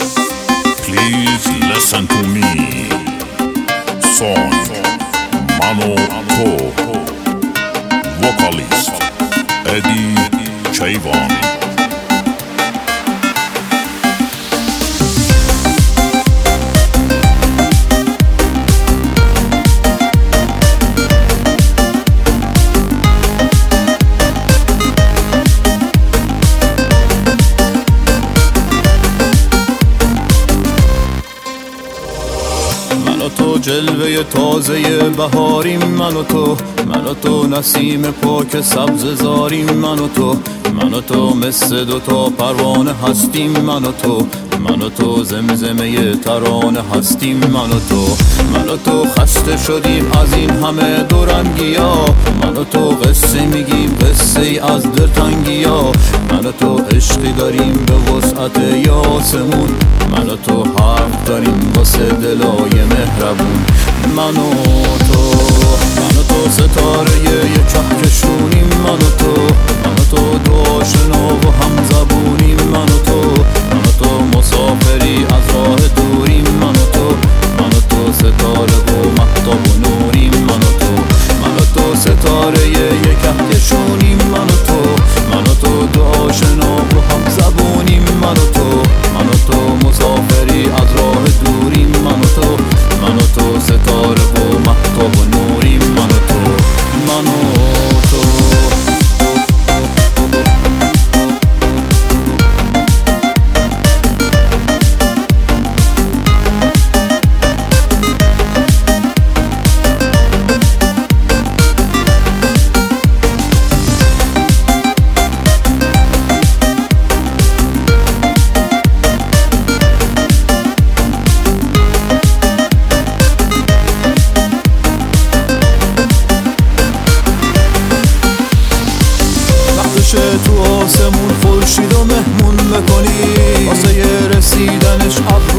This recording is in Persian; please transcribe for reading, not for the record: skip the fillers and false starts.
Please listen to me. Song Mano To. Vocalist Eddie Chayvan. من و تو جلوه تازه بهاریم، من و تو نسیم پاک سبز زاریم، من و تو مثل دوتا پروانه هستیم، من و تو زمزمه ترانه هستیم، من و تو خسته شدیم از این همه دورنگیا، من و تو قصه میگیم قصه ای از دلتنگیا، من و تو عشقی داریم به وسعت یاسمون، من و تو حرف داریم واسه دلای مهربون، من و تو ستاره یه کهکشونیم، من و تو دو آشنا و هم زبونیم، من و تو مسافری از راه دوریم، من و تو ستاره و مهتاب و نوریم، من و تو ستاره یه کهکشونیم، من و تو دو آشنا و هم زبونیم، من و تو مسافری از راه دوریم، من و تو ستاره و مهتاب و نوریم، من و تو تو آسمون خورشید و مهمون بکنی واسه رسیدنش